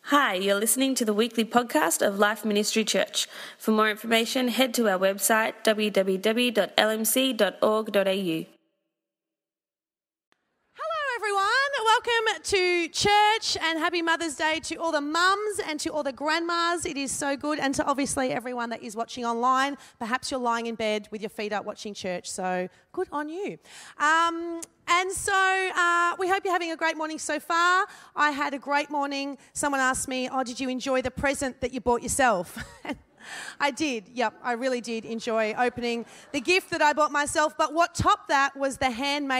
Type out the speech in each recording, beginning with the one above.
Hi, you're listening to the weekly podcast of Life Ministry Church. For more information, head to our website www.lmc.org.au. Welcome to church and happy Mother's Day to all the mums and to all the grandmas. It is so good. And to obviously everyone that is watching online. Perhaps you're lying in bed with your feet up watching church, so good on you. And so we hope you're having a great morning so far. I had a great morning. Someone asked me, did you enjoy the present that you bought yourself? I did. Yep, I really did enjoy opening the gift that I bought myself. But what topped that was the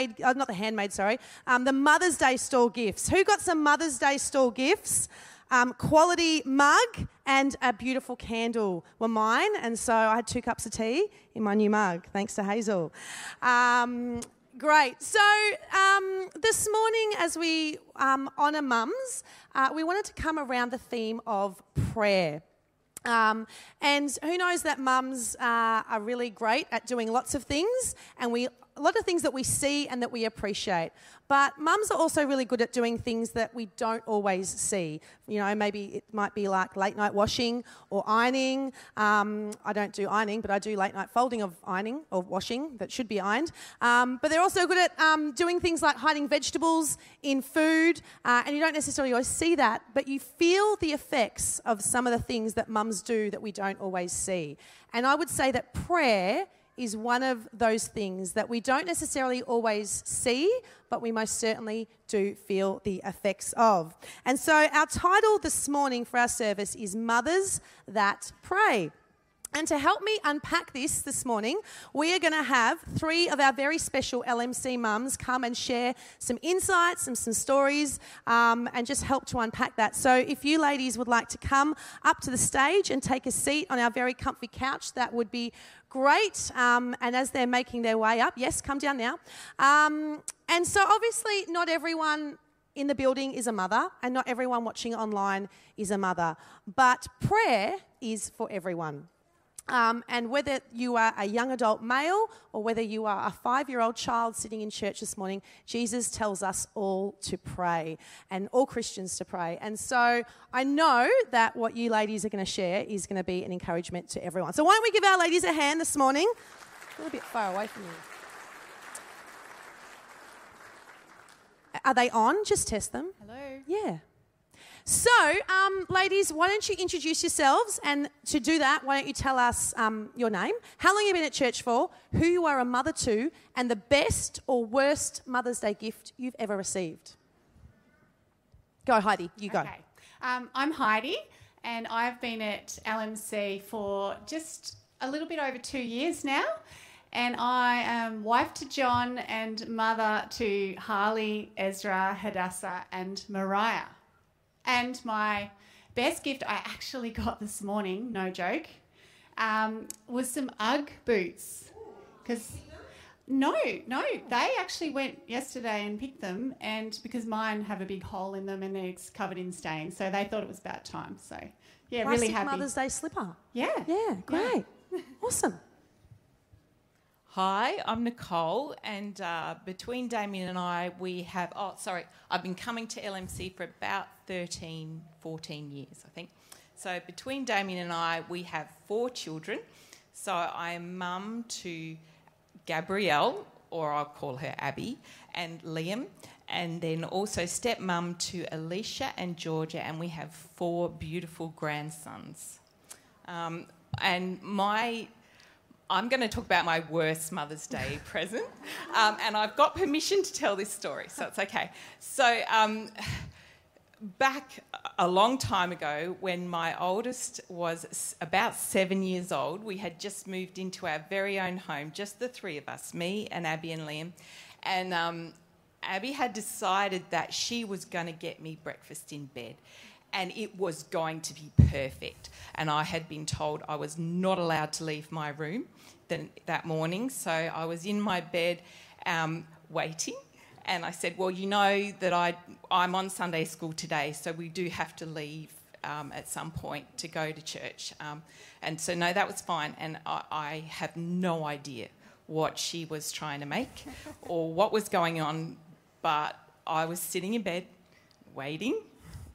the Mother's Day store gifts. Who got some Mother's Day store gifts? Quality mug and a beautiful candle were mine. And so I had 2 cups of tea in my new mug, thanks to Hazel. Great. So this morning, as we honour mums, we wanted to come around the theme of prayer. And who knows that mums are really great at doing lots of things, and a lot of things that we see and that we appreciate. But mums are also really good at doing things that we don't always see. You know, maybe it might be like late night washing or ironing. I don't do ironing, but I do late night folding of ironing or washing that should be ironed. But they're also good at doing things like hiding vegetables in food. And you don't necessarily always see that, but you feel the effects of some of the things that mums do that we don't always see. And I would say that prayer is one of those things that we don't necessarily always see, but we most certainly do feel the effects of. And so our title this morning for our service is Mothers That Pray. And to help me unpack this morning, we are going to have 3 of our very special LMC mums come and share some insights and some stories and just help to unpack that. So if you ladies would like to come up to the stage and take a seat on our very comfy couch, that would be great. And as they're making their way up, yes, come down now. And so obviously not everyone in the building is a mother, and not everyone watching online is a mother. But prayer is for everyone. And whether you are a young adult male or whether you are a 5-year-old child sitting in church this morning, Jesus tells us all to pray and all Christians to pray. And so I know that what you ladies are going to share is going to be an encouragement to everyone. So why don't we give our ladies a hand this morning? A little bit far away from you. Are they on? Just test them. Hello. Yeah. So, ladies, why don't you introduce yourselves? And to do that, why don't you tell us your name, how long you've been at church for, who you are a mother to, and the best or worst Mother's Day gift you've ever received. Go, Heidi. You go. Okay. I'm Heidi, and I've been at LMC for just a little bit over 2 years now. And I am wife to John and mother to Harley, Ezra, Hadassah, and Mariah. And my best gift I actually got this morning, no joke, was some UGG boots. No, they actually went yesterday and picked them, and because mine have a big hole in them and they're covered in stains, so they thought it was about time. So, yeah, Classic really happy. Mother's Day slipper. Yeah. Yeah, great. Yeah. Awesome. Hi, I'm Nicole, and between Damien and I, I've been coming to LMC for about 13, 14 years, I think. So between Damien and I, we have 4 children. So I am mum to Gabrielle, or I'll call her Abby, and Liam, and then also stepmum to Alicia and Georgia, and we have 4 beautiful grandsons. I'm going to talk about my worst Mother's Day present, and I've got permission to tell this story, so it's okay. So back a long time ago, when my oldest was about 7 years old, we had just moved into our very own home, just the 3 of us, me and Abby and Liam, and Abby had decided that she was going to get me breakfast in bed. And it was going to be perfect. And I had been told I was not allowed to leave my room that morning. So I was in my bed waiting. And I said, well, you know that I'm on Sunday school today, so we do have to leave at some point to go to church. And so, no, that was fine. And I have no idea what she was trying to make or what was going on. But I was sitting in bed waiting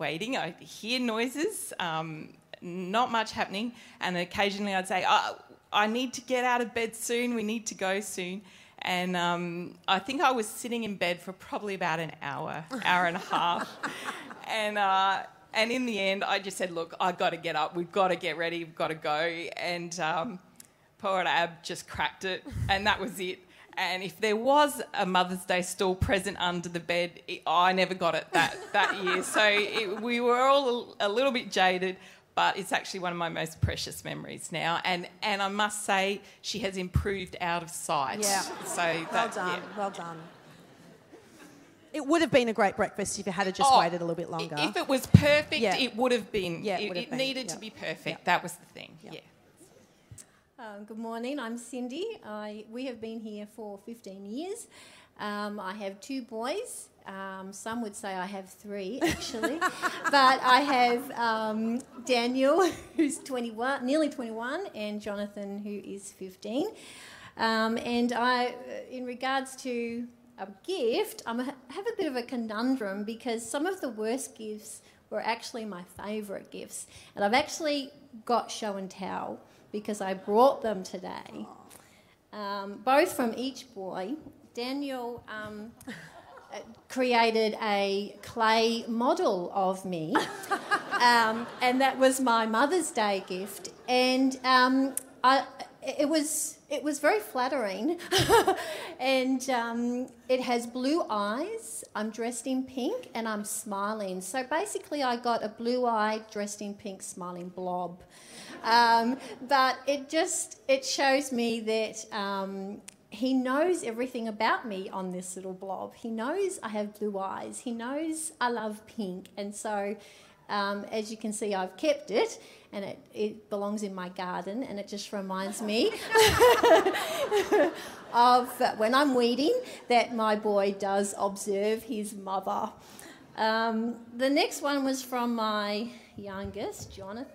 waiting. I'd hear noises, not much happening, and occasionally I'd say, I need to get out of bed soon, we need to go soon. And I think I was sitting in bed for probably about an hour and a half. And in the end, I just said, look, I've got to get up. We've got to get ready. We've got to go. And poor Ab just cracked it, and that was it. And if there was a Mother's Day stall present under the bed, I never got it that year. So we were all a little bit jaded, but it's actually one of my most precious memories now. And I must say, she has improved out of sight. Yeah. So Well done. Well done. It would have been a great breakfast if you had just waited a little bit longer. If it was perfect, Yeah. it would have been. Yeah, it needed to be perfect. Yep. That was the thing. Yep. Yeah. Good morning, I'm Cindy. We have been here for 15 years. I have 2 boys. Some would say I have 3, actually. But I have Daniel, who's 21, nearly 21, and Jonathan, who is 15. And I, in regards to a gift, I have a bit of a conundrum because some of the worst gifts were actually my favourite gifts. And I've actually got show and tell because I brought them today, both from each boy. Daniel created a clay model of me, and that was my Mother's Day gift. And it was very flattering, and it has blue eyes. I'm dressed in pink, and I'm smiling. So basically, I got a blue-eyed, dressed in pink, smiling blob. But it shows me that he knows everything about me on this little blob. He knows I have blue eyes. He knows I love pink. And so, as you can see, I've kept it, and it belongs in my garden, and it just reminds me of when I'm weeding that my boy does observe his mother. The next one was from my youngest, Jonathan.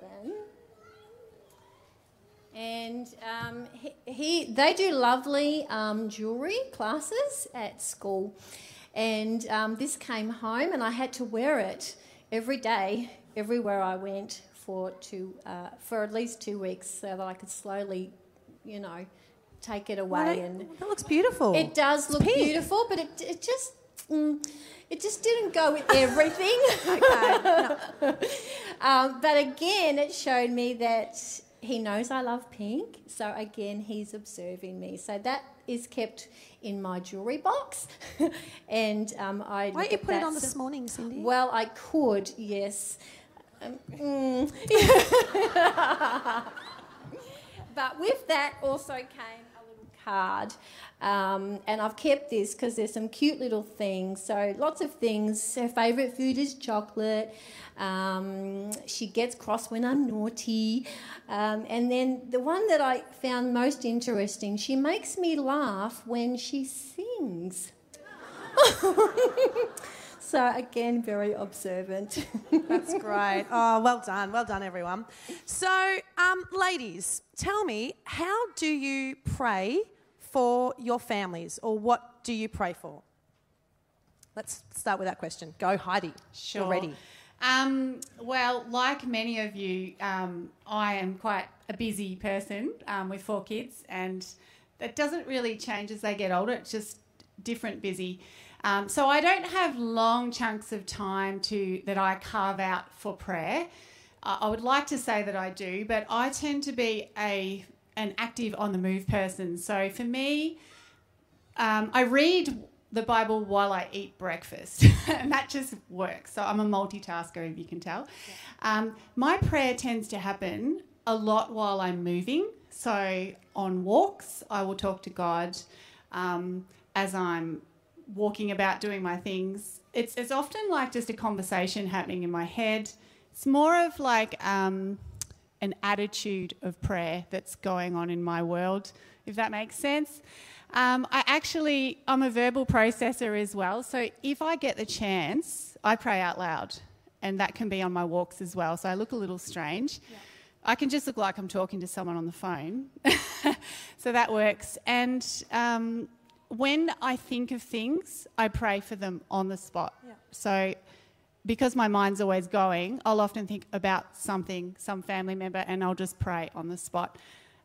And they do lovely jewellery classes at school. And this came home, and I had to wear it every day, everywhere I went for at least 2 weeks, so that I could slowly, take it away. And that looks beautiful. It does look beautiful, but it just didn't go with everything. Okay. No. But again, it showed me that he knows I love pink, so again, he's observing me. So that is kept in my jewellery box. And Why don't you put it on this morning, Cindy? Well, I could, yes. But with that also came a little card. And I've kept this because there's some cute little things. So lots of things. Her favourite food is chocolate. She gets cross when I'm naughty. And then the one that I found most interesting, she makes me laugh when she sings. So again, very observant. That's great. Oh, well done, everyone. So, ladies, tell me, how do you pray for your families, or what do you pray for? Let's start with that question. Go, Heidi. Sure. You're ready. Well, like many of you, I am quite a busy person with 4 kids, and that doesn't really change as they get older. It's just different busy. So I don't have long chunks of time that I carve out for prayer. I would like to say that I do, but I tend to be an active on-the-move person. So for me, I read the Bible while I eat breakfast, and that just works. So I'm a multitasker, if you can tell. Yeah. My prayer tends to happen a lot while I'm moving. So on walks, I will talk to God as I'm walking about doing my things. It's often like just a conversation happening in my head. It's more of like an attitude of prayer that's going on in my world, if that makes sense. I'm a verbal processor as well, so if I get the chance, I pray out loud, and that can be on my walks as well, so I look a little strange. Yeah. I can just look like I'm talking to someone on the phone, so that works. And when I think of things, I pray for them on the spot. Yeah. So because my mind's always going, I'll often think about something, some family member, and I'll just pray on the spot.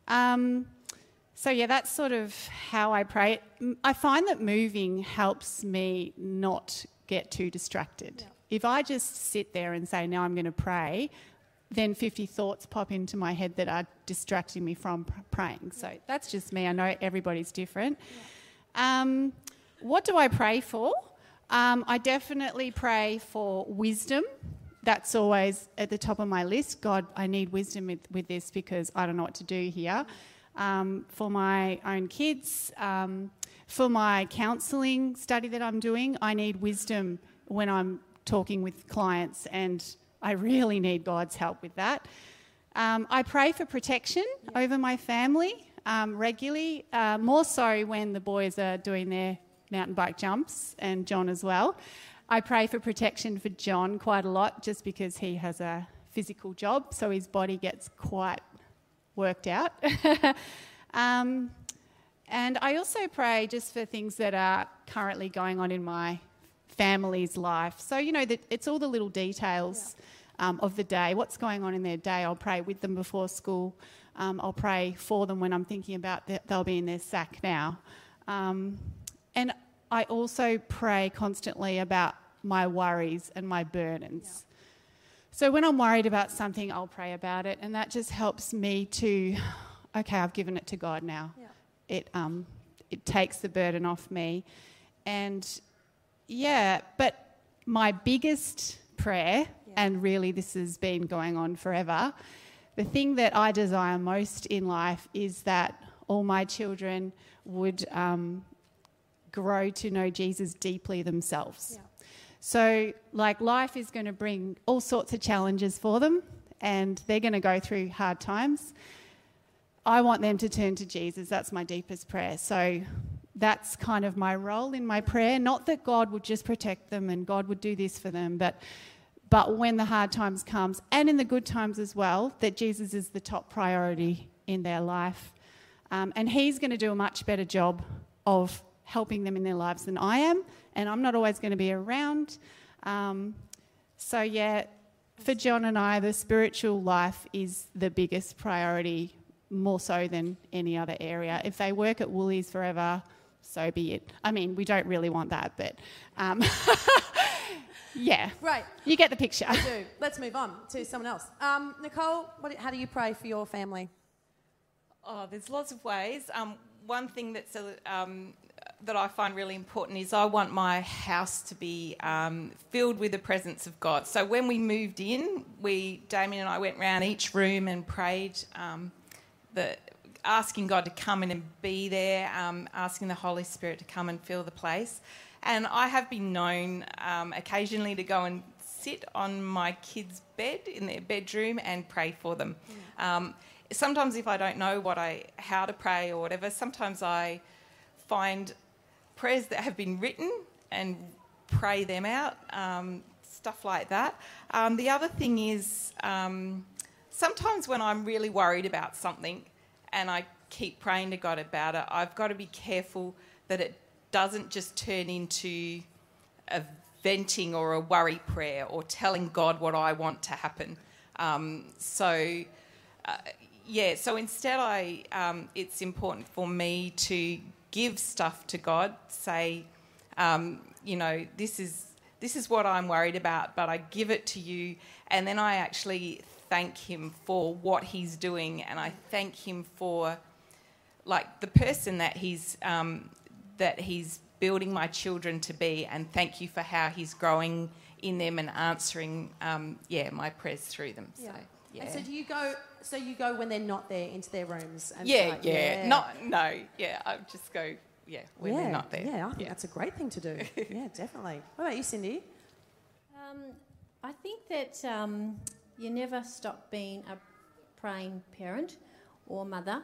So yeah, that's sort of how I pray. I find that moving helps me not get too distracted. Yeah. If I just sit there and say, now I'm going to pray, then 50 thoughts pop into my head that are distracting me from praying. So that's just me. I know everybody's different. Yeah. What do I pray for? I definitely pray for wisdom. That's always at the top of my list. God, I need wisdom with this because I don't know what to do here. For my own kids, for my counselling study that I'm doing, I need wisdom when I'm talking with clients, and I really need God's help with that. I pray for protection over my family regularly, more so when the boys are doing their mountain bike jumps, and John as well. I pray for protection for John quite a lot just because he has a physical job, so his body gets quite worked out. And I also pray just for things that are currently going on in my family's life. So, you know, it's all the little details of the day. What's going on in their day, I'll pray with them before school. I'll pray for them when I'm thinking about they'll be in their sack now. And I also pray constantly about my worries and my burdens. Yeah. So when I'm worried about something, I'll pray about it, and that just helps me to, okay, I've given it to God now. Yeah. It takes the burden off me. And, but my biggest prayer, and really this has been going on forever, the thing that I desire most in life is that all my children would grow to know Jesus deeply themselves. Yeah. So, like, life is going to bring all sorts of challenges for them, and they're going to go through hard times. I want them to turn to Jesus. That's my deepest prayer. So that's kind of my role in my prayer. Not that God would just protect them and God would do this for them, but when the hard times comes, and in the good times as well, that Jesus is the top priority in their life. And he's going to do a much better job of helping them in their lives than I am, and I'm not always going to be around. For John and I, the spiritual life is the biggest priority, more so than any other area. If they work at Woolies forever, so be it. I mean, we don't really want that, but yeah. Right. You get the picture. I do. Let's move on to someone else. Nicole, how do you pray for your family? Oh, there's lots of ways. One thing that's that I find really important is I want my house to be filled with the presence of God. So when we moved in, Damien and I went around each room and prayed, asking God to come in and be there, asking the Holy Spirit to come and fill the place. And I have been known occasionally to go and sit on my kids' bed in their bedroom and pray for them. Sometimes if I don't know how to pray or whatever, sometimes I find prayers that have been written and pray them out, stuff like that. The other thing is sometimes when I'm really worried about something and I keep praying to God about it, I've got to be careful that it doesn't just turn into a venting or a worry prayer or telling God what I want to happen. So instead it's important for me to give stuff to God, say, this is what I'm worried about, but I give it to you, and then I actually thank him for what he's doing, and I thank him for, like, the person that he's building my children to be, and thank you for how he's growing in them and answering, my prayers through them. Yeah. So, yeah. And so you go when they're not there into their rooms? And I just go, when they're not there. Yeah, I think that's a great thing to do. Yeah, definitely. What about you, Cindy? I think that you never stop being a praying parent or mother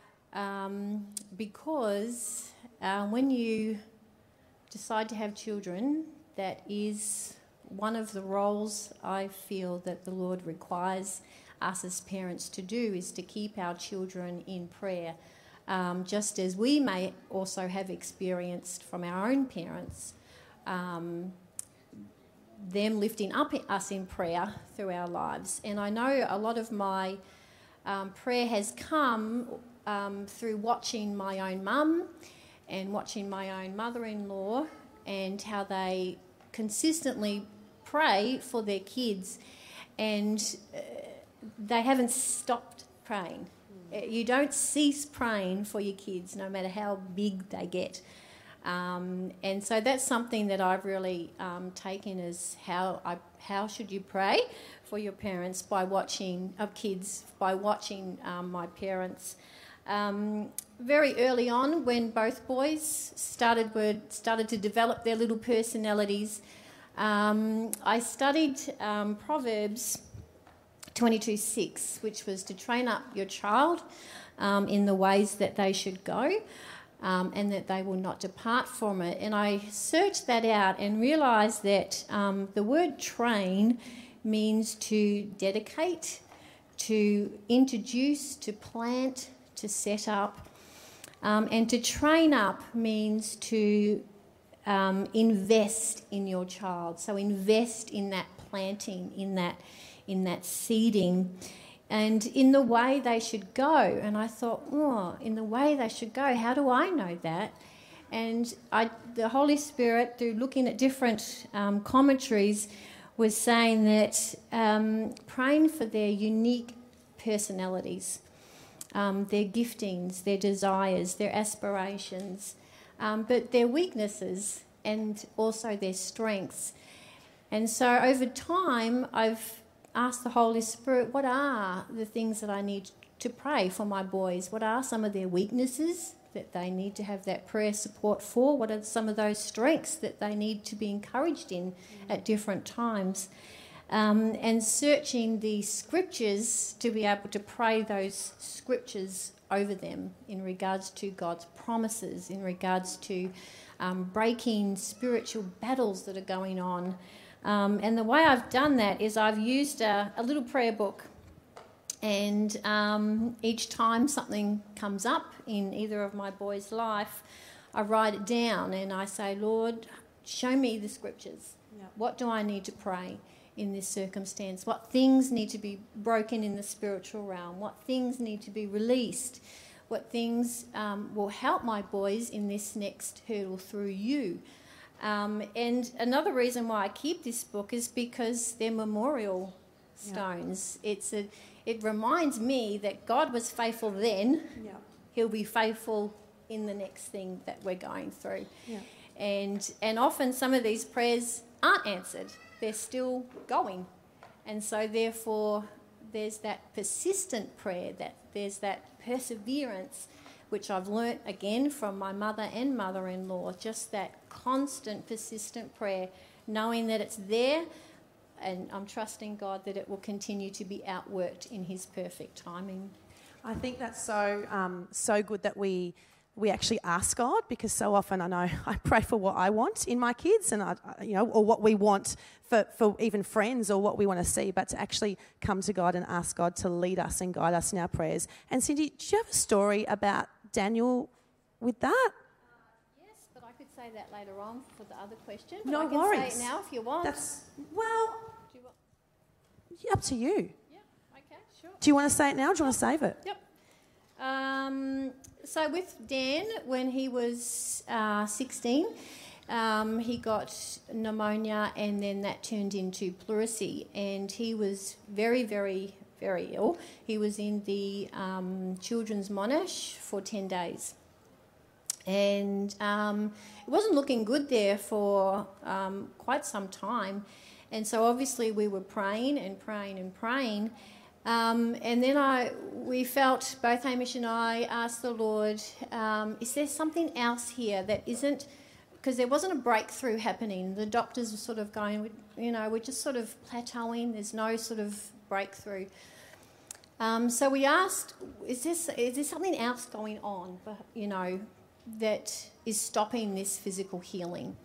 because when you decide to have children, that is one of the roles I feel that the Lord requires us as parents to do, is to keep our children in prayer, just as we may also have experienced from our own parents them lifting up us in prayer through our lives. And I know a lot of my prayer has come through watching my own mum and watching my own mother-in-law and how they consistently pray for their kids, and they haven't stopped praying. You don't cease praying for your kids, no matter how big they get. And so that's something that I've really taken as how should you pray for your parents by watching my parents. Very early on, when both boys started to develop their little personalities, I studied Proverbs 22:6, which was to train up your child in the ways that they should go, and that they will not depart from it. And I searched that out and realised that the word train means to dedicate, to introduce, to plant, to set up. And to train up means to invest in your child. So invest in that planting, in that seeding, and in the way they should go. And I thought, in the way they should go, how do I know that? And the Holy Spirit, through looking at different commentaries, was saying that praying for their unique personalities, their giftings, their desires, their aspirations, but their weaknesses and also their strengths. And so over time, I've asked the Holy Spirit, what are the things that I need to pray for my boys? What are some of their weaknesses that they need to have that prayer support for? What are some of those strengths that they need to be encouraged in at different times? And searching the scriptures to be able to pray those scriptures over them in regards to God's promises, in regards to breaking spiritual battles that are going on. And the way I've done that is I've used a little prayer book, and each time something comes up in either of my boys' life, I write it down and I say, Lord, show me the scriptures. Yep. What do I need to pray in this circumstance? What things need to be broken in the spiritual realm? What things need to be released? What things will help my boys in this next hurdle through you? And another reason why I keep this book is because they're memorial stones. Yeah. It reminds me that God was faithful then. Yeah. He'll be faithful in the next thing that we're going through. Yeah. And often some of these prayers aren't answered. They're still going. And so therefore there's that persistent prayer, there's that perseverance, which I've learnt again from my mother and mother-in-law, just that constant, persistent prayer, knowing that it's there, and I'm trusting God that it will continue to be outworked in His perfect timing. I think that's so good that we actually ask God, because so often I know I pray for what I want in my kids, and or what we want for even friends, or what we want to see, but to actually come to God and ask God to lead us and guide us in our prayers. And Cindy, do you have a story about Daniel with that? Yes, but I could say that later on for the other question. No I can worries. say it now if you want. Up to you. Yeah, okay, sure. Do you want to say it now, or do you want to save it? Yep. So with Dan, when he was 16, he got pneumonia, and then that turned into pleurisy, and he was very, very, very ill. He was in the children's Monash for 10 days. And it wasn't looking good there for quite some time. And so obviously we were praying and praying and praying. And then we felt, both Hamish and I asked the Lord, is there something else here that isn't, because there wasn't a breakthrough happening. The doctors were sort of going, we're just sort of plateauing. There's no sort of breakthrough. So we asked, is there something else going on, that is stopping this physical healing?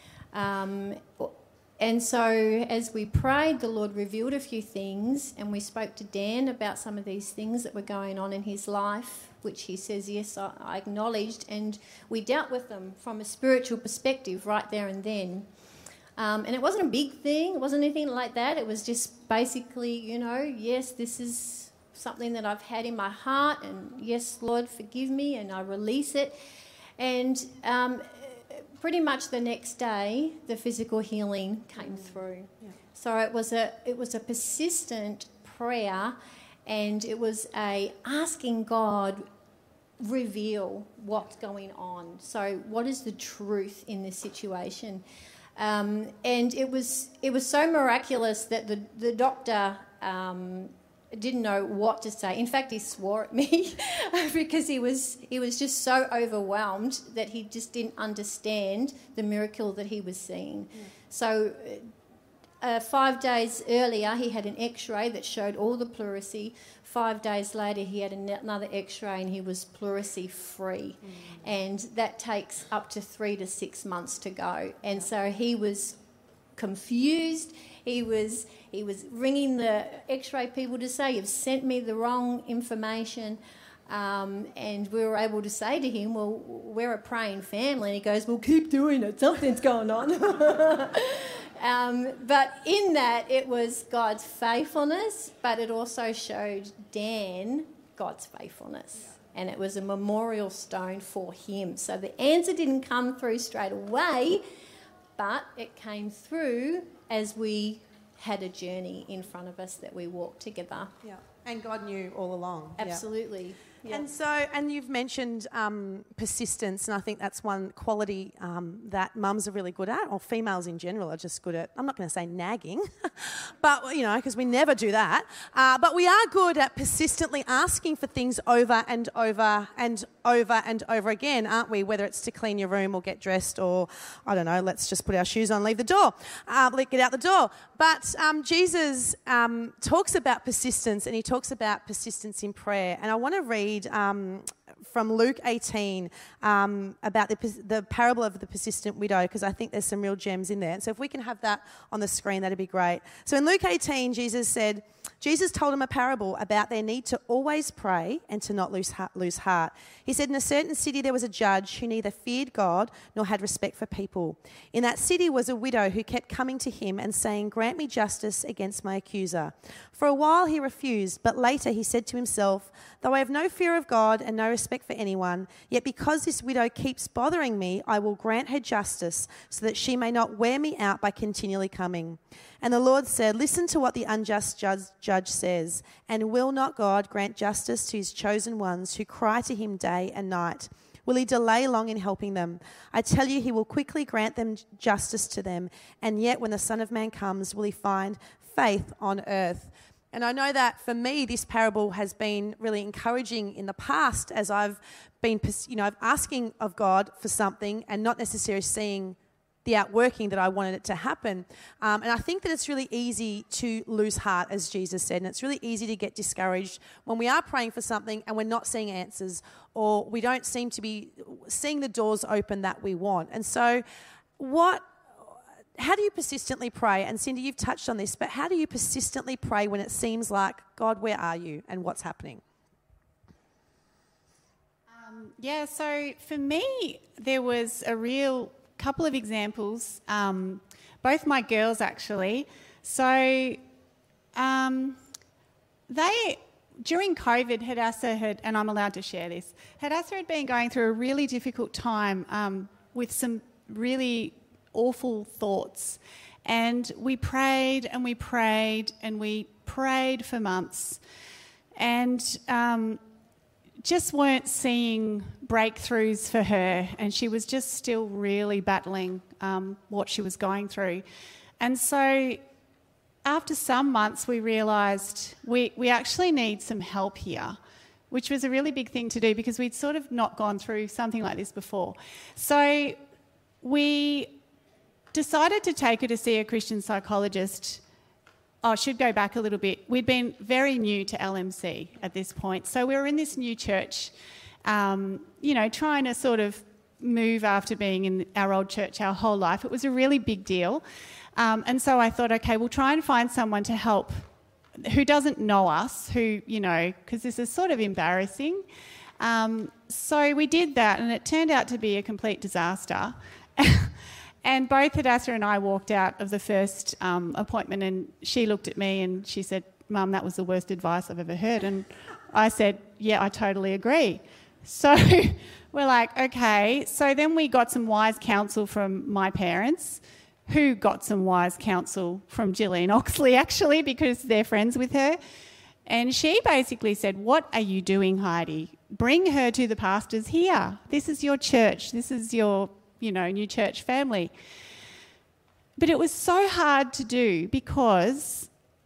And so as we prayed, the Lord revealed a few things, and we spoke to Dan about some of these things that were going on in his life, which he says, yes, I acknowledged, and we dealt with them from a spiritual perspective right there and then. And it wasn't a big thing. It wasn't anything like that. It was just basically, yes, this is something that I've had in my heart, and yes, Lord, forgive me, and I release it. And pretty much the next day, the physical healing came through. Yeah. So it was a persistent prayer, and it was a asking God, reveal what's going on. So what is the truth in this situation? And it was so miraculous that the doctor didn't know what to say. In fact, he swore at me because he was just so overwhelmed that he just didn't understand the miracle that he was seeing. Yeah. So 5 days earlier, he had an X-ray that showed all the pleurisy. 5 days later, he had another X-ray and he was pleurisy-free. And that takes up to 3 to 6 months to go. And so he was confused. He was ringing the X-ray people to say, you've sent me the wrong information. And we were able to say to him, well, we're a praying family. And he goes, well, keep doing it. Something's going on. But in that, it was God's faithfulness, but it also showed Dan God's faithfulness. And it was a memorial stone for him. So the answer didn't come through straight away, but it came through as we had a journey in front of us that we walked together. Yeah, and God knew all along. Absolutely. Yeah. And and you've mentioned persistence, and I think that's one quality that mums are really good at, or females in general are just good at. I'm not going to say nagging, but because we never do that. But we are good at persistently asking for things over and over and over and over again, aren't we? Whether it's to clean your room or get dressed, or I don't know, let's just put our shoes on, leave the door, get out the door. But Jesus talks about persistence, and he talks about persistence in prayer. And I want to read from Luke 18 about the parable of the persistent widow, because I think there's some real gems in there. And so if we can have that on the screen, that'd be great. So in Luke 18, Jesus told him a parable about their need to always pray and to not lose heart. He said, in a certain city there was a judge who neither feared God nor had respect for people. In that city was a widow who kept coming to him and saying, grant me justice against my accuser. For a while he refused, but later he said to himself, though I have no fear of God and no respect for anyone, yet because this widow keeps bothering me, I will grant her justice so that she may not wear me out by continually coming. And the Lord said, listen to what the unjust judge says, and will not God grant justice to his chosen ones who cry to him day and night? Will he delay long in helping them? I tell you, he will quickly grant them justice to them, and yet when the Son of Man comes, will he find faith on earth? And I know that for me, this parable has been really encouraging in the past as I've been, asking of God for something and not necessarily seeing the outworking that I wanted it to happen. And I think that it's really easy to lose heart, as Jesus said, and it's really easy to get discouraged when we are praying for something and we're not seeing answers, or we don't seem to be seeing the doors open that we want. And so how do you persistently pray? And Cindy, you've touched on this, but how do you persistently pray when it seems like, God, where are you and what's happening? So for me, there was a real couple of examples, both my girls actually. So during COVID, Hadassah and I'm allowed to share this, Hadassah had been going through a really difficult time with some really awful thoughts. And we prayed and we prayed and we prayed for months, and just weren't seeing breakthroughs for her, and she was just still really battling what she was going through. And so after some months we realised we actually need some help here, which was a really big thing to do because we'd sort of not gone through something like this before. So we decided to take her to see a Christian psychologist. I should go back a little bit. We'd been very new to LMC at this point. So we were in this new church, trying to sort of move after being in our old church our whole life. It was a really big deal. And so I thought, okay, we'll try and find someone to help who doesn't know us, because this is sort of embarrassing. So we did that, and it turned out to be a complete disaster. And both Hadassah and I walked out of the first appointment, and she looked at me and she said, "Mum, that was the worst advice I've ever heard." And I said, "Yeah, I totally agree." So we're like, okay. So then we got some wise counsel from my parents, who got some wise counsel from Gillian Oxley, actually, because they're friends with her. And she basically said, "What are you doing, Heidi? Bring her to the pastors here. This is your church. This is your, new church family." But it was so hard to do because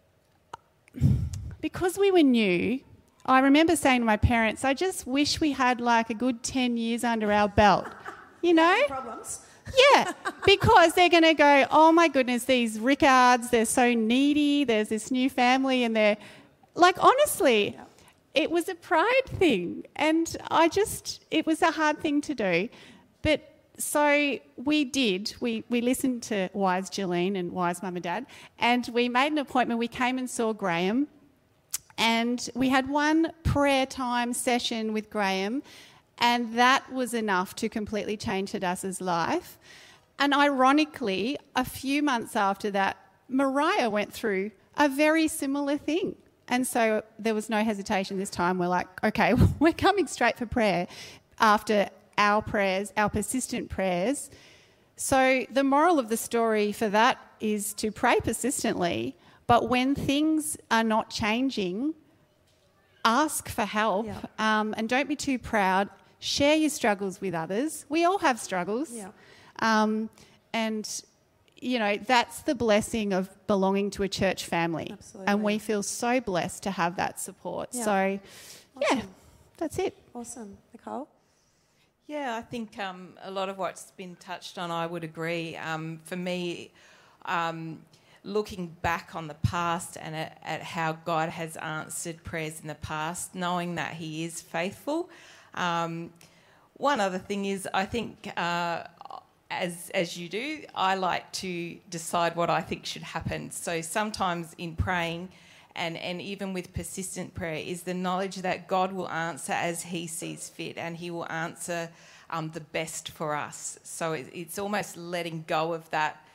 we were new. I remember saying to my parents, "I just wish we had like a good 10 years under our belt," Problems. Yeah, because they're going to go, "Oh my goodness, these Rickards, they're so needy. There's this new family," and they're like, honestly, it was a pride thing, and it was a hard thing to do. But so we did. We listened to wise Gillian and wise Mum and Dad, and we made an appointment. We came and saw Graham, and we had one prayer time session with Graham, and that was enough to completely change Hadassah's life. And ironically, a few months after that, Mariah went through a very similar thing. And so there was no hesitation this time. We're like, okay, we're coming straight for prayer after our prayers, our persistent prayers. So the moral of the story for that is to pray persistently, but when things are not changing, ask for help, and don't be too proud. Share your struggles with others. We all have struggles. And, that's the blessing of belonging to a church family. Absolutely. And we feel so blessed to have that support. Yeah. So, Awesome. that's it. Awesome. Nicole? Yeah, I think a lot of what's been touched on, I would agree. For me, looking back on the past and at how God has answered prayers in the past, knowing that He is faithful. One other thing is, I think, as you do, I like to decide what I think should happen. So sometimes in praying and even with persistent prayer is the knowledge that God will answer as He sees fit, and He will answer the best for us. So it's almost letting go of that,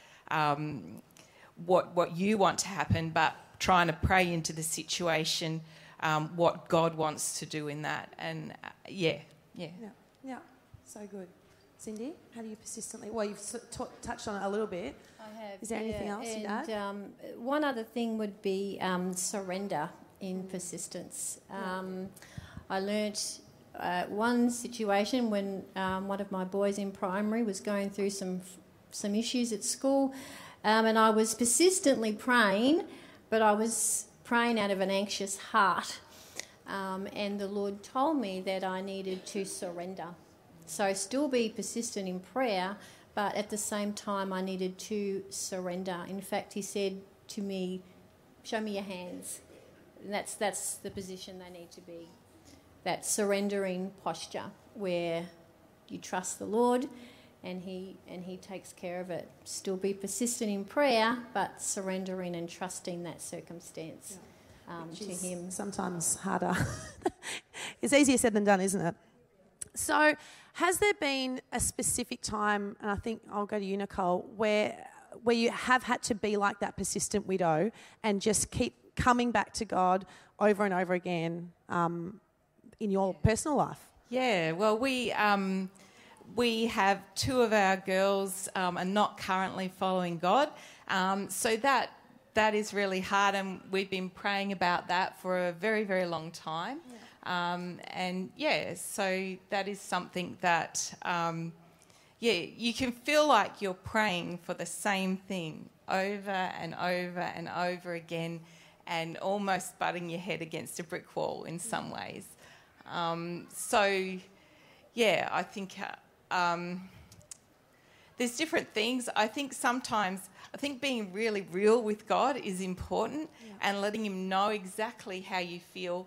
what you want to happen, but trying to pray into the situation, what God wants to do in that. And Yeah. So good. Cindy, how do you persistently... Well, you've touched on it a little bit. I have. Is there anything else you'd add? One other thing would be surrender in persistence. I learnt one situation when one of my boys in primary was going through some issues at school, and I was persistently praying, but I was praying out of an anxious heart, and the Lord told me that I needed to surrender. So still be persistent in prayer, but at the same time I needed to surrender. In fact, He said to me, "Show me your hands." And that's the position they need to be. That surrendering posture where you trust the Lord and He takes care of it. Still be persistent in prayer, but surrendering and trusting that circumstance to Him. Sometimes harder. It's easier said than done, isn't it? So has there been a specific time, and I think I'll go to you, Nicole, where you have had to be like that persistent widow and just keep coming back to God over and over again in your personal life? Yeah, well, we have two of our girls are not currently following God, so that is really hard, and we've been praying about that for a very, very long time. So that is something that, you can feel like you're praying for the same thing over and over and over again, and almost butting your head against a brick wall in some ways. I think there's different things. I think being really real with God is important, and letting Him know exactly how you feel,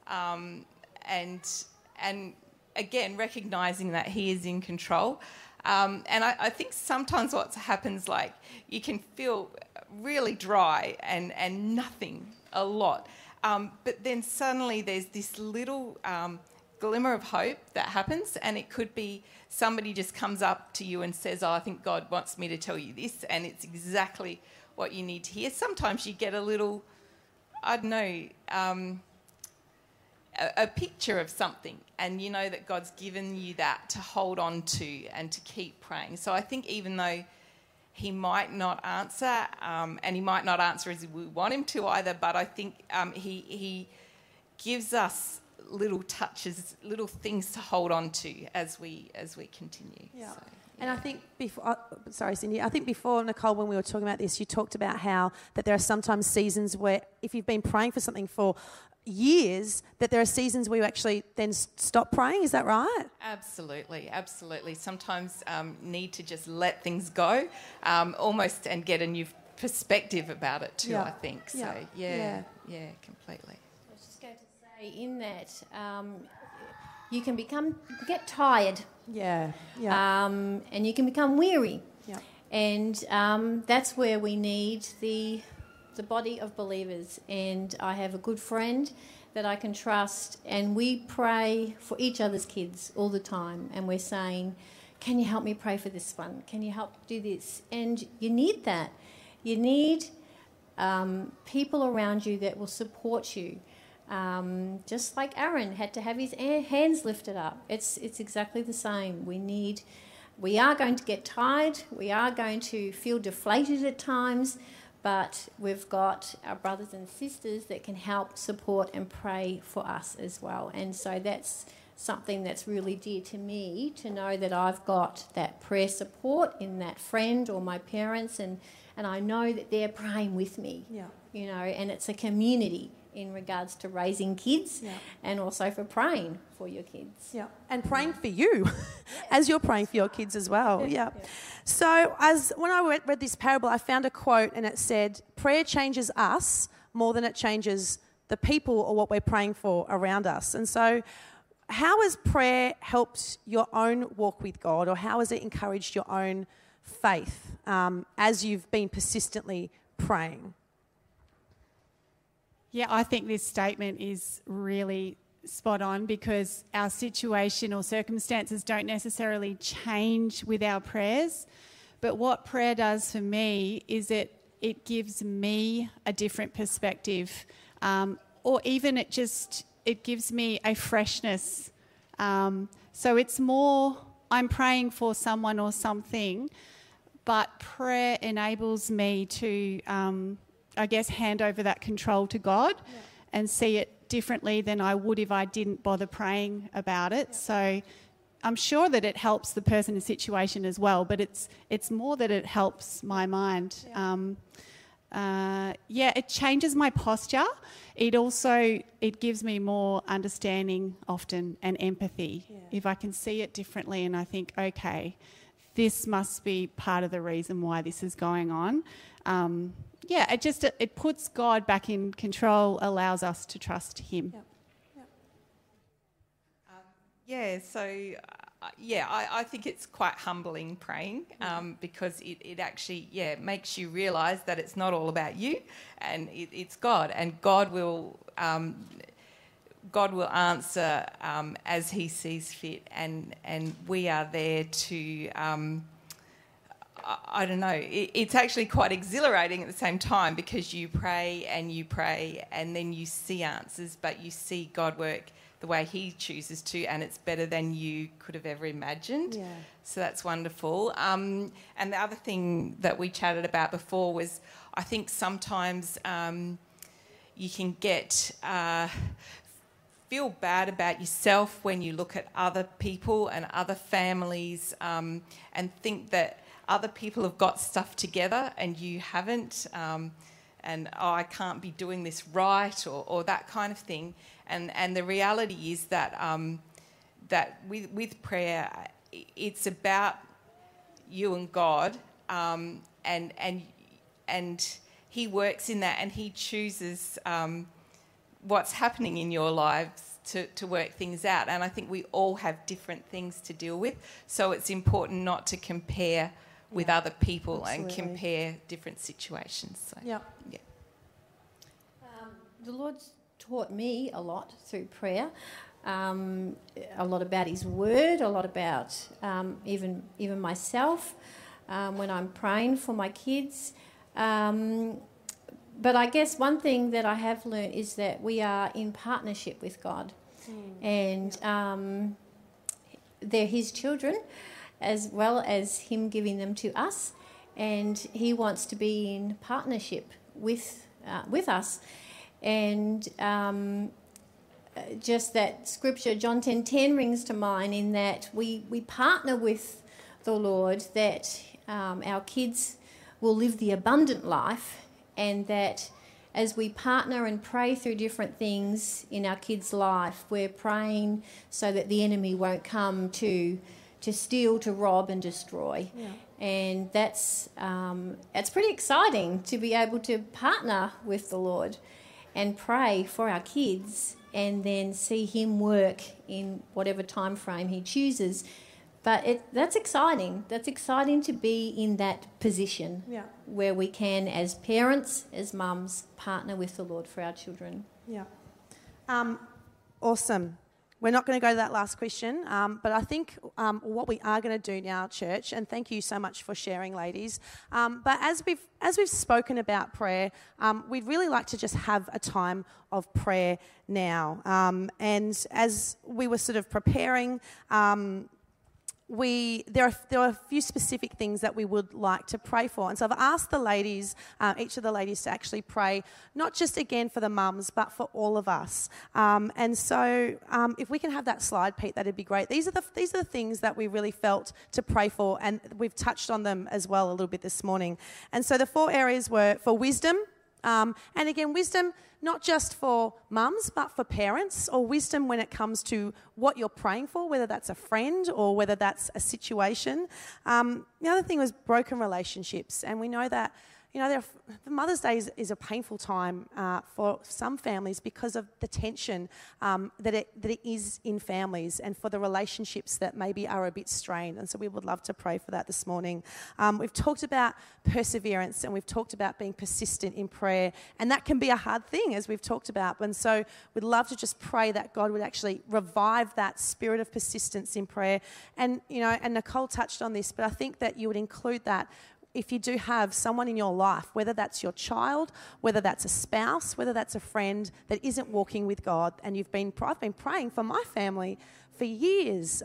and again, recognising that He is in control. And I think sometimes what happens, like, you can feel really dry and nothing a lot. But then suddenly there's this little glimmer of hope that happens, and it could be somebody just comes up to you and says, I think God wants me to tell you this, and it's exactly what you need to hear. Sometimes you get a little, I don't know, a picture of something, and you know that God's given you that to hold on to and to keep praying. So I think even though he might not answer, and he might not answer as we want him to either, but I think he gives us little touches, little things to hold on to as we continue. Yeah. So, And I think before, sorry, Cindy, I think before, Nicole, when we were talking about this, you talked about how that there are sometimes seasons where if you've been praying for something for years, that there are seasons where you actually then stop praying. Is that right? Absolutely. Sometimes need to just let things go, almost, and get a new perspective about it too, I think. So, yeah, completely. I was just going to say in that you can get tired. Yeah. And you can become weary. Yeah. And that's where we need the body of believers. And I have a good friend that I can trust, and we pray for each other's kids all the time. And we're saying, can you help me pray for this one? Can you help do this? And you need that. You need people around you that will support you. Just like Aaron had to have his hands lifted up. It's exactly the same. We are going to get tired. We are going to feel deflated at times, but we've got our brothers and sisters that can help support and pray for us as well. And so that's something that's really dear to me, to know that I've got that prayer support in that friend or my parents, and I know that they're praying with me. Yeah. You know, and it's a community in regards to raising kids, and also for praying for your kids. Yeah, and praying for you as you're praying for your kids as well. Yeah. So when I read this parable, I found a quote, and it said, prayer changes us more than it changes the people or what we're praying for around us. And so how has prayer helped your own walk with God, or how has it encouraged your own faith as you've been persistently praying? Yeah, I think this statement is really spot on, because our situation or circumstances don't necessarily change with our prayers. But what prayer does for me is it gives me a different perspective, or even it gives me a freshness. So it's more, I'm praying for someone or something, but prayer enables me to hand over that control to God and see it differently than I would if I didn't bother praying about it. So I'm sure that it helps the person in the situation as well, but it's more that it helps my mind. It changes my posture. It gives me more understanding often and empathy if I can see it differently, and I think, okay, this must be part of the reason why this is going on. It puts God back in control, allows us to trust him. I think it's quite humbling praying, because it actually makes you realise that it's not all about you, and it's God, and God will answer as he sees fit, and we are there to I don't know, it's actually quite exhilarating at the same time, because you pray and then you see answers, but you see God work the way he chooses to, and it's better than you could have ever imagined. Yeah. So that's wonderful. And the other thing that we chatted about before was, I think sometimes you can feel bad about yourself when you look at other people and other families, and think that other people have got stuff together and you haven't, I can't be doing this right, or that kind of thing. And the reality is that that with prayer, it's about you and God, and he works in that, and he chooses what's happening in your lives to work things out. And I think we all have different things to deal with, so it's important not to compare with other people. Absolutely. And compare different situations. So, the Lord's taught me a lot through prayer. a lot about his word, a lot about even myself when I'm praying for my kids. But I guess one thing that I have learned is that we are in partnership with God, and they're his children as well as him giving them to us, and he wants to be in partnership with us. And just that scripture, John 10:10, rings to mind in that we partner with the Lord, that our kids will live the abundant life, and that as we partner and pray through different things in our kids' life, we're praying so that the enemy won't come to steal, to rob and destroy. Yeah. And that's pretty exciting to be able to partner with the Lord and pray for our kids and then see him work in whatever time frame he chooses. But that's exciting. That's exciting to be in that position where we can, as parents, as mums, partner with the Lord for our children. Yeah. Awesome. We're not going to go to that last question, but I think what we are going to do now, church, and thank you so much for sharing, ladies. But as we've spoken about prayer, we'd really like to just have a time of prayer now. And as we were sort of preparing, there are a few specific things that we would like to pray for. And so I've asked the ladies, each of the ladies, to actually pray, not just again for the mums, but for all of us. And so if we can have that slide, Pete, that'd be great. These are the things that we really felt to pray for, and we've touched on them as well a little bit this morning. And so the 4 areas were for wisdom, and again, wisdom not just for mums, but for parents, or wisdom when it comes to what you're praying for, whether that's a friend or whether that's a situation. The other thing was broken relationships, and we know that the Mother's Day is a painful time for some families because of the tension that it is in families, and for the relationships that maybe are a bit strained. And so we would love to pray for that this morning. We've talked about perseverance, and we've talked about being persistent in prayer, and that can be a hard thing, as we've talked about. And so we'd love to just pray that God would actually revive that spirit of persistence in prayer. And and Nicole touched on this, but I think that you would include that. If you do have someone in your life, whether that's your child, whether that's a spouse, whether that's a friend that isn't walking with God, and I've been praying for my family for years,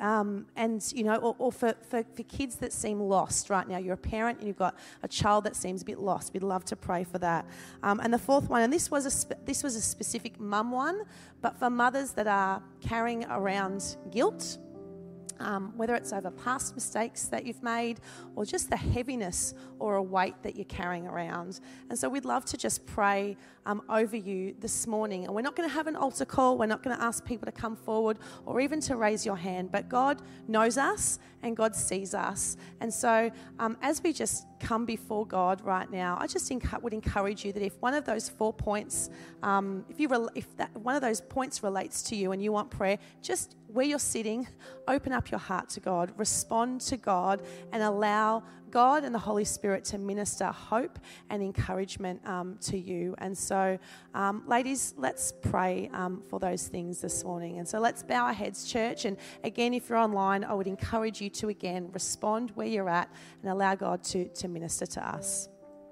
or for kids that seem lost right now. You're a parent and you've got a child that seems a bit lost. We'd love to pray for that. And the 4th one, and this was a specific mum one, but for mothers that are carrying around guilt, whether it's over past mistakes that you've made or just the heaviness or a weight that you're carrying around. And so we'd love to just pray over you this morning. And we're not going to have an altar call. We're not going to ask people to come forward or even to raise your hand. But God knows us and God sees us. And so as we just come before God right now, I just would encourage you that if one of those 4 points, if one of those points relates to you and you want prayer, just where you're sitting, open up your heart to God, respond to God, and allow God and the Holy Spirit to minister hope and encouragement to you. And so, ladies, let's pray for those things this morning. And so let's bow our heads, church. And again, if you're online, I would encourage you to, again, respond where you're at and allow God to minister to us.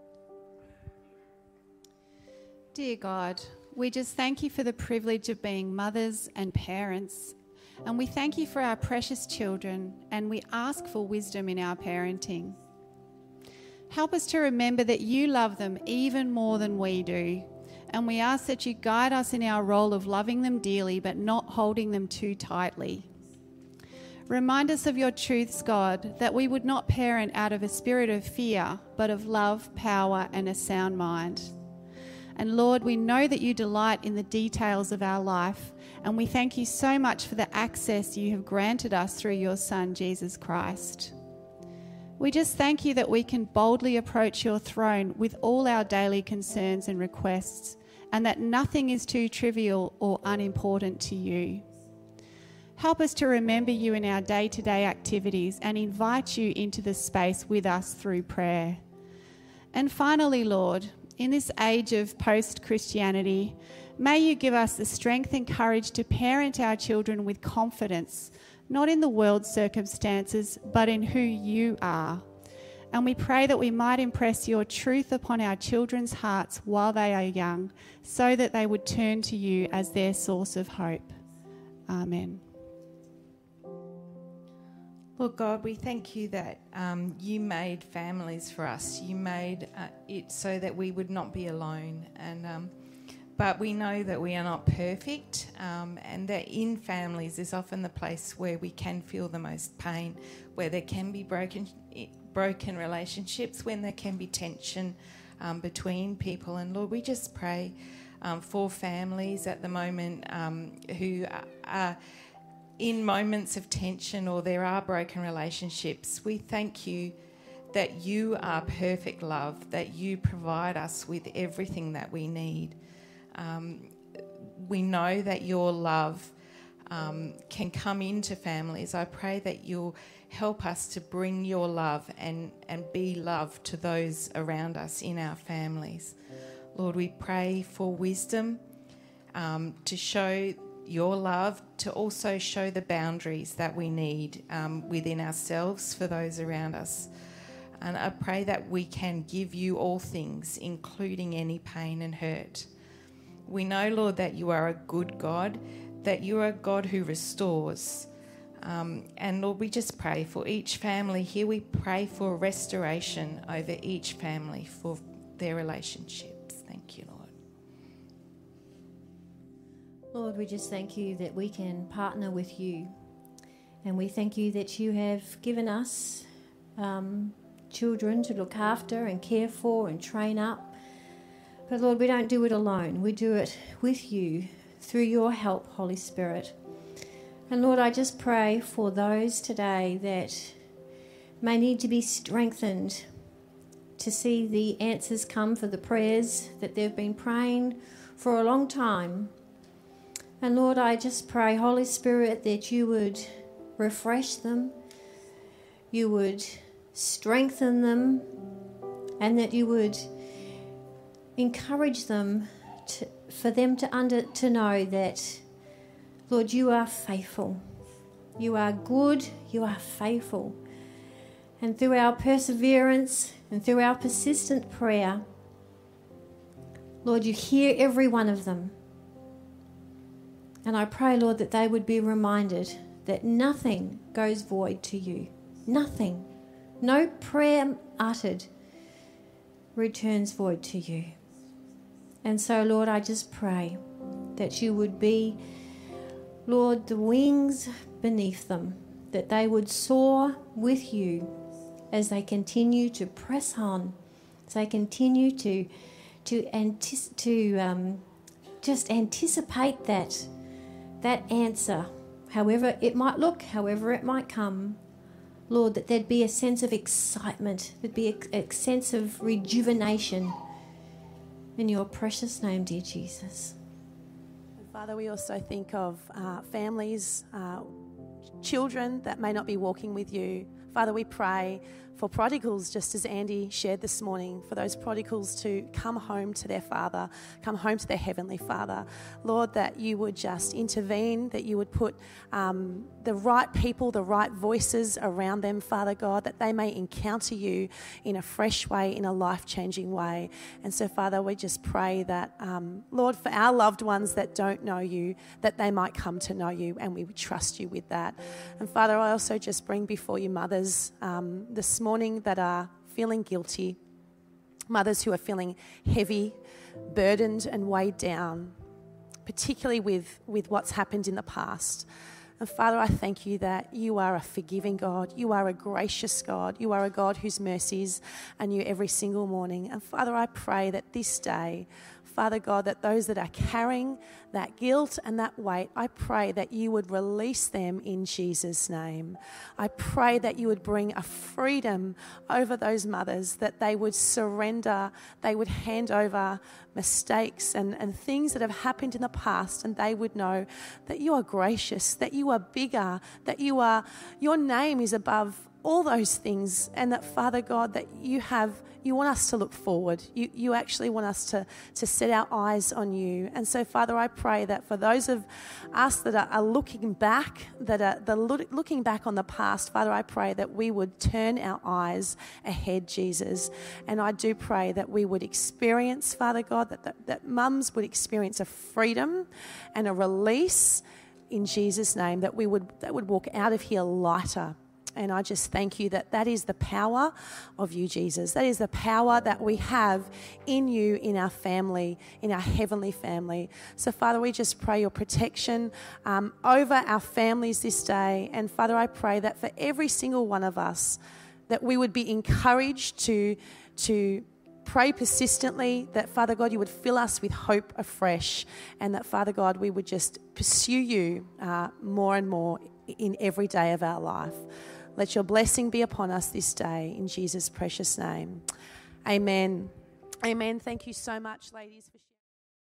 Dear God, we just thank you for the privilege of being mothers and parents. And we thank you for our precious children, and we ask for wisdom in our parenting. Help us to remember that you love them even more than we do. And we ask that you guide us in our role of loving them dearly, but not holding them too tightly. Remind us of your truths, God, that we would not parent out of a spirit of fear, but of love, power, and a sound mind. And Lord, we know that you delight in the details of our life, and we thank you so much for the access you have granted us through your Son, Jesus Christ. We just thank you that we can boldly approach your throne with all our daily concerns and requests, and that nothing is too trivial or unimportant to you. Help us to remember you in our day-to-day activities and invite you into the space with us through prayer. And finally, Lord, in this age of post-Christianity, May you give us the strength and courage to parent our children with confidence, not in the world's circumstances, but in who you are. And we pray that we might impress your truth upon our children's hearts while they are young, so that they would turn to you as their source of hope. Amen. Lord God, we thank you that you made families for us. You made it so that we would not be alone. But we know that we are not perfect, and that in families is often the place where we can feel the most pain, where there can be broken relationships, when there can be tension between people. And Lord, we just pray for families at the moment who are in moments of tension, or there are broken relationships. We thank you that you are perfect love, that you provide us with everything that we need. We know that your love can come into families. I pray that you'll help us to bring your love and be love to those around us in our families. Lord, we pray for wisdom to show your love, to also show the boundaries that we need within ourselves for those around us. And I pray that we can give you all things, including any pain and hurt. We know, Lord, that you are a good God, that you are a God who restores. And Lord, we just pray for each family here. We pray for restoration over each family for their relationships. Thank you, Lord. Lord, we just thank you that we can partner with you. And we thank you that you have given us children to look after and care for and train up. But Lord, we don't do it alone. We do it with you through your help, Holy Spirit. And Lord, I just pray for those today that may need to be strengthened to see the answers come for the prayers that they've been praying for a long time. And Lord, I just pray, Holy Spirit, that you would refresh them, you would strengthen them, and that you would encourage them for them to know that, Lord, you are faithful. You are good. You are faithful. And through our perseverance and through our persistent prayer, Lord, you hear every one of them. And I pray, Lord, that they would be reminded that nothing goes void to you. Nothing. No prayer uttered returns void to you. And so, Lord, I just pray that you would be, Lord, the wings beneath them, that they would soar with you as they continue to press on, as they continue to just anticipate that answer, however it might look, however it might come. Lord, that there'd be a sense of excitement, there'd be a sense of rejuvenation. In your precious name, dear Jesus. Father, we also think of families, children that may not be walking with you. Father, we pray for prodigals, just as Andy shared this morning, for those prodigals to come home to their Father, come home to their Heavenly Father. Lord, that you would just intervene, that you would put the right people, the right voices around them, Father God, that they may encounter you in a fresh way, in a life-changing way. And so, Father, we just pray that, Lord, for our loved ones that don't know you, that they might come to know you, and we would trust you with that. And Father, I also just bring before you mothers this morning that are feeling guilty, mothers who are feeling heavy, burdened and weighed down, particularly with what's happened in the past. And Father, I thank you that you are a forgiving God. You are a gracious God. You are a God whose mercies are new every single morning. And Father, I pray that this day, Father God, that those that are carrying that guilt and that weight, I pray that you would release them in Jesus' name. I pray that you would bring a freedom over those mothers, that they would surrender, they would hand over mistakes and things that have happened in the past, and they would know that you are gracious, that you are bigger, that your name is above all those things, and that, Father God, that you want us to look forward. You actually want us to set our eyes on you. And so, Father, I pray that for those of us that are looking back, looking back on the past, Father, I pray that we would turn our eyes ahead, Jesus. And I do pray that we would experience, Father God, that mums would experience a freedom and a release in Jesus' name, that would walk out of here lighter. And I just thank you that is the power of you, Jesus. That is the power that we have in you, in our family, in our heavenly family. So, Father, we just pray your protection over our families this day. And, Father, I pray that for every single one of us, that we would be encouraged to pray persistently, that, Father God, you would fill us with hope afresh, and that, Father God, we would just pursue you more and more in every day of our life. Let your blessing be upon us this day, in Jesus' precious name. Amen. Amen. Thank you so much, ladies, for sharing.